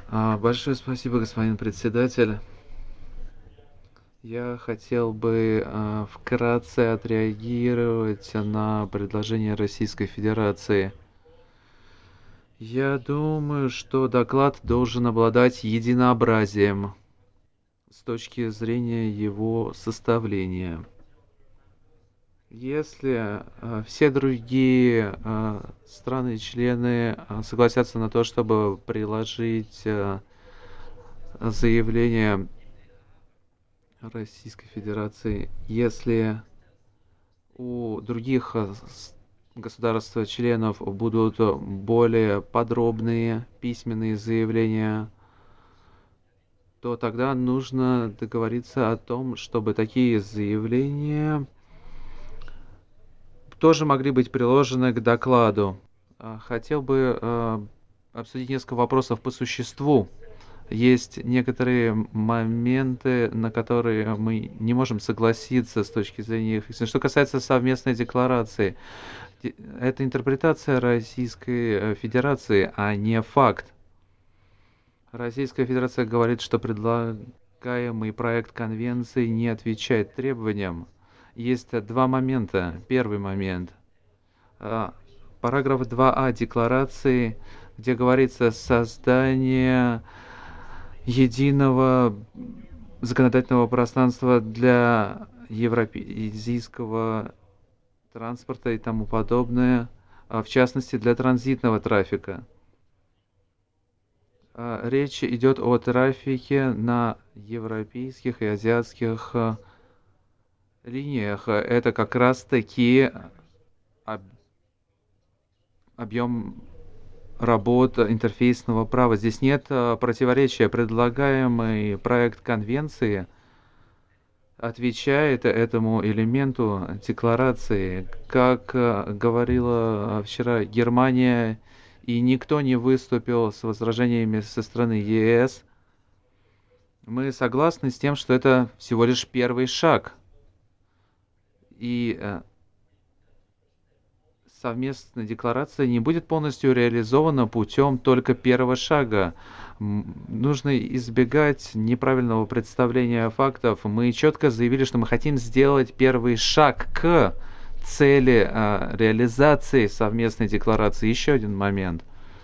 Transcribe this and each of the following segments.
Большое спасибо, господин председатель. Я хотел бы вкратце отреагировать на предложение Российской Федерации. Я думаю, что доклад должен обладать единообразием с точки зрения его составления. Если все другие страны-члены согласятся на то, чтобы приложить заявление Российской Федерации, если у других государств-членов будут более подробные письменные заявления, то тогда нужно договориться о том, чтобы такие заявления тоже могли быть приложены к докладу. Хотел бы обсудить несколько вопросов по существу. Есть некоторые моменты, на которые мы не можем согласиться с точки зрения их. Что касается совместной декларации, это интерпретация Российской Федерации, а не факт. Российская Федерация говорит, что предлагаемый проект конвенции не отвечает требованиям. Есть два момента. Первый момент. Параграф 2а Декларации, где говорится создание единого законодательного пространства для евразийского транспорта и тому подобное, в частности для транзитного трафика. Речь идет о трафике на европейских и азиатских линиях. Это как раз-таки объем работ интерфейсного права. Здесь нет противоречия. Предлагаемый проект конвенции отвечает этому элементу декларации. Как говорила вчера Германия, и никто не выступил с возражениями со стороны ЕС, мы согласны с тем, что это всего лишь первый шаг. И совместная декларация не будет полностью реализована путем только первого шага. Нужно избегать неправильного представления фактов. Мы четко заявили, что мы хотим сделать первый шаг к цели реализации совместной декларации. Еще один момент.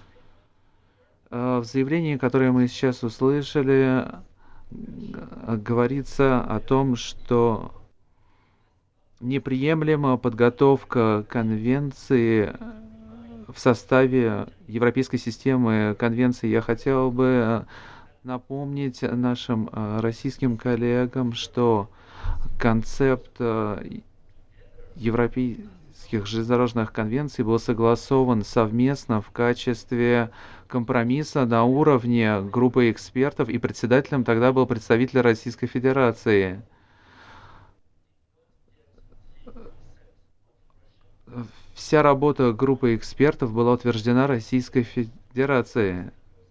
В заявлении, которое мы сейчас услышали, говорится о том, что неприемлема подготовка конвенции в составе европейской системы конвенций. Я хотел бы напомнить нашим российским коллегам, что концепт европейских железнодорожных конвенций был согласован совместно в качестве компромисса на уровне группы экспертов, и председателем тогда был представитель Российской Федерации. Вся работа группы экспертов была утверждена Российской Федерацией.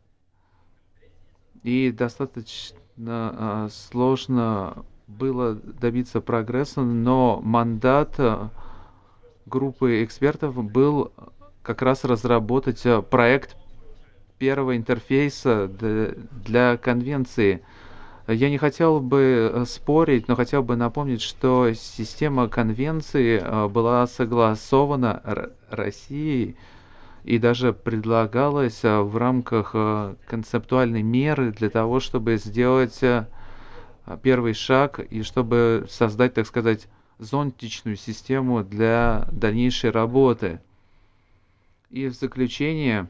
И достаточно сложно было добиться прогресса, но мандат группы экспертов был как раз разработать проект первого интерфейса для конвенции. Я не хотел бы спорить, но хотел бы напомнить, что система конвенции была согласована Россией и даже предлагалась в рамках концептуальной меры для того, чтобы сделать первый шаг и чтобы создать, так сказать, зонтичную систему для дальнейшей работы. И в заключение,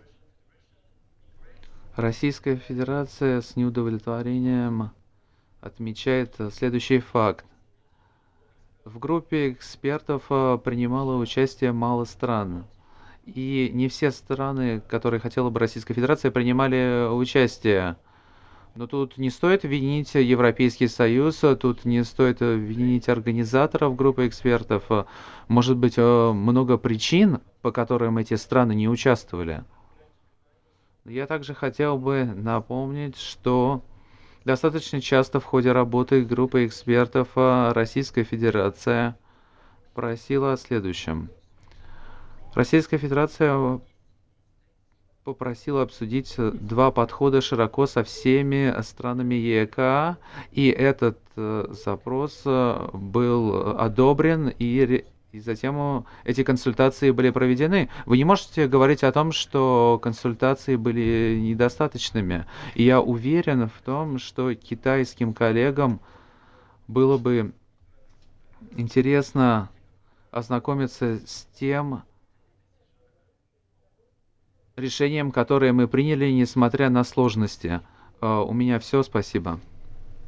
Российская Федерация с неудовлетворением отмечает следующий факт. В группе экспертов принимало участие мало стран. И не все страны, которые хотела бы Российская Федерация, принимали участие. Но тут не стоит винить Европейский Союз, тут не стоит винить организаторов группы экспертов. Может быть, много причин, по которым эти страны не участвовали. Я также хотел бы напомнить, что достаточно часто в ходе работы группы экспертов Российская Федерация просила о следующем. Российская Федерация попросил обсудить два подхода широко со всеми странами ЕКА, и этот запрос был одобрен, и затем эти консультации были проведены. Вы не можете говорить о том, что консультации были недостаточными. И я уверен в том, что китайским коллегам было бы интересно ознакомиться с тем решением, которое мы приняли, несмотря на сложности. У меня все, спасибо.